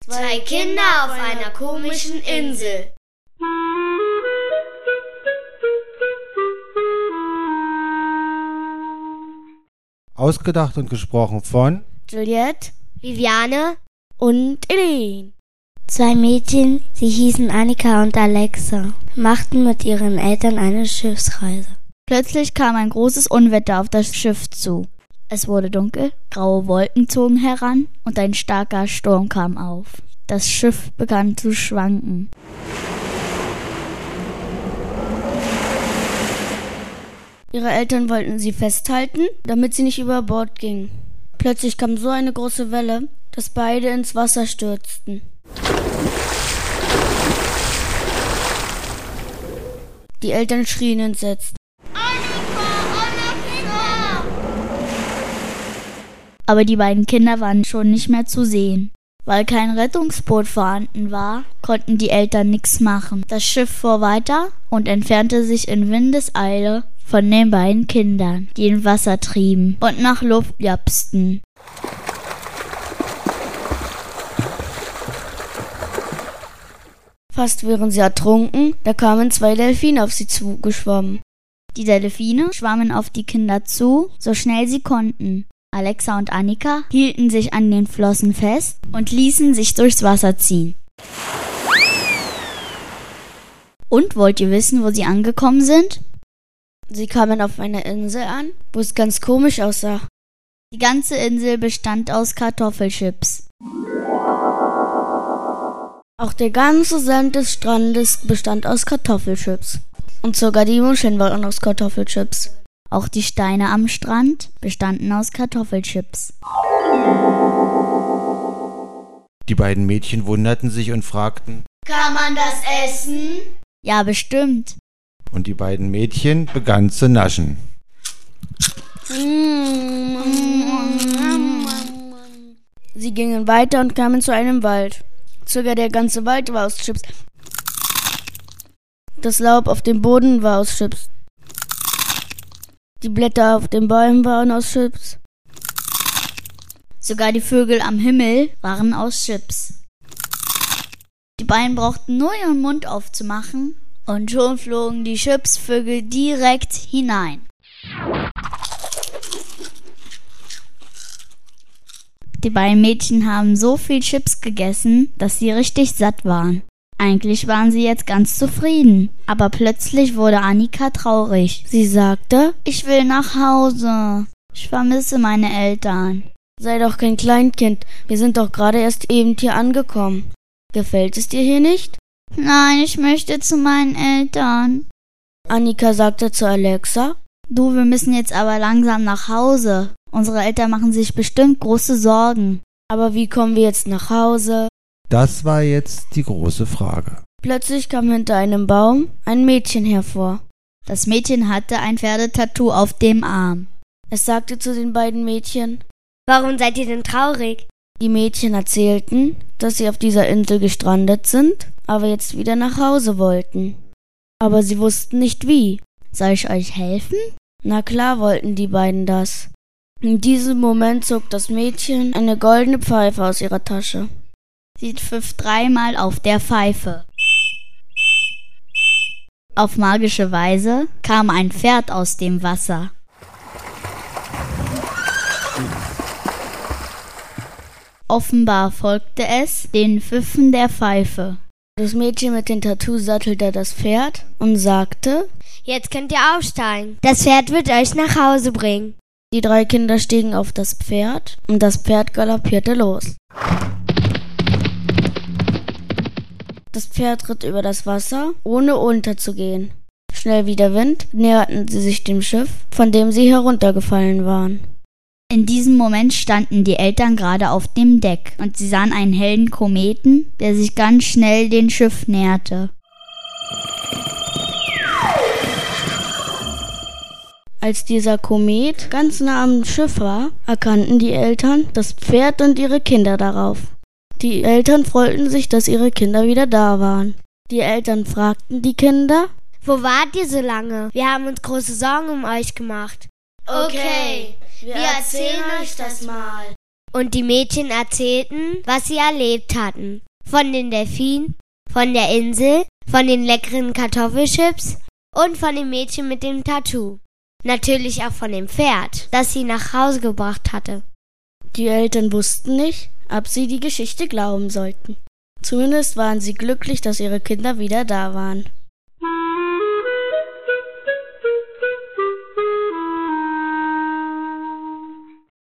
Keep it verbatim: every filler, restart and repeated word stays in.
Zwei Kinder auf einer komischen Insel. Ausgedacht und gesprochen von Juliette, Viviane und Elaine. Zwei Mädchen, sie hießen Annika und Alexa, machten mit ihren Eltern eine Schiffsreise. Plötzlich kam ein großes Unwetter auf das Schiff zu. Es wurde dunkel, graue Wolken zogen heran und ein starker Sturm kam auf. Das Schiff begann zu schwanken. Ihre Eltern wollten sie festhalten, damit sie nicht über Bord gingen. Plötzlich kam so eine große Welle, dass beide ins Wasser stürzten. Die Eltern schrien entsetzt. Aber die beiden Kinder waren schon nicht mehr zu sehen. Weil kein Rettungsboot vorhanden war, konnten die Eltern nichts machen. Das Schiff fuhr weiter und entfernte sich in Windeseile von den beiden Kindern, die im Wasser trieben und nach Luft japsten. Fast wären sie ertrunken, da kamen zwei Delfine auf sie zugeschwommen. Die Delfine schwammen auf die Kinder zu, so schnell sie konnten. Alexa und Annika hielten sich an den Flossen fest und ließen sich durchs Wasser ziehen. Und wollt ihr wissen, wo sie angekommen sind? Sie kamen auf einer Insel an, wo es ganz komisch aussah. Die ganze Insel bestand aus Kartoffelchips. Auch der ganze Sand des Strandes bestand aus Kartoffelchips. Und sogar die Muscheln waren aus Kartoffelchips. Auch die Steine am Strand bestanden aus Kartoffelchips. Die beiden Mädchen wunderten sich und fragten: Kann man das essen? Ja, bestimmt. Und die beiden Mädchen begannen zu naschen. Sie gingen weiter und kamen zu einem Wald. Sogar der ganze Wald war aus Chips. Das Laub auf dem Boden war aus Chips. Die Blätter auf den Bäumen waren aus Chips. Sogar die Vögel am Himmel waren aus Chips. Die beiden brauchten nur ihren Mund aufzumachen und schon flogen die Chipsvögel direkt hinein. Die beiden Mädchen haben so viel Chips gegessen, dass sie richtig satt waren. Eigentlich waren sie jetzt ganz zufrieden, aber plötzlich wurde Annika traurig. Sie sagte: Ich will nach Hause. Ich vermisse meine Eltern. Sei doch kein Kleinkind, wir sind doch gerade erst eben hier angekommen. Gefällt es dir hier nicht? Nein, ich möchte zu meinen Eltern. Annika sagte zu Alexa: Du, wir müssen jetzt aber langsam nach Hause. Unsere Eltern machen sich bestimmt große Sorgen. Aber wie kommen wir jetzt nach Hause? Das war jetzt die große Frage. Plötzlich kam hinter einem Baum ein Mädchen hervor. Das Mädchen hatte ein Pferdetattoo auf dem Arm. Es sagte zu den beiden Mädchen: Warum seid ihr denn traurig? Die Mädchen erzählten, dass sie auf dieser Insel gestrandet sind, aber jetzt wieder nach Hause wollten. Aber sie wussten nicht wie. Soll ich euch helfen? Na klar wollten die beiden das. In diesem Moment zog das Mädchen eine goldene Pfeife aus ihrer Tasche. Sie pfiff dreimal auf der Pfeife. Auf magische Weise kam ein Pferd aus dem Wasser. Offenbar folgte es den Pfiffen der Pfeife. Das Mädchen mit dem Tattoo sattelte das Pferd und sagte: Jetzt könnt ihr aufsteigen. Das Pferd wird euch nach Hause bringen. Die drei Kinder stiegen auf das Pferd und das Pferd galoppierte los. Das Pferd ritt über das Wasser, ohne unterzugehen. Schnell wie der Wind näherten sie sich dem Schiff, von dem sie heruntergefallen waren. In diesem Moment standen die Eltern gerade auf dem Deck und sie sahen einen hellen Kometen, der sich ganz schnell dem Schiff näherte. Als dieser Komet ganz nah am Schiff war, erkannten die Eltern das Pferd und ihre Kinder darauf. Die Eltern freuten sich, dass ihre Kinder wieder da waren. Die Eltern fragten die Kinder: Wo wart ihr so lange? Wir haben uns große Sorgen um euch gemacht. Okay, wir erzählen euch das mal. Und die Mädchen erzählten, was sie erlebt hatten. Von den Delfinen, von der Insel, von den leckeren Kartoffelchips und von dem Mädchen mit dem Tattoo. Natürlich auch von dem Pferd, das sie nach Hause gebracht hatte. Die Eltern wussten nicht, ob sie die Geschichte glauben sollten. Zumindest waren sie glücklich, dass ihre Kinder wieder da waren.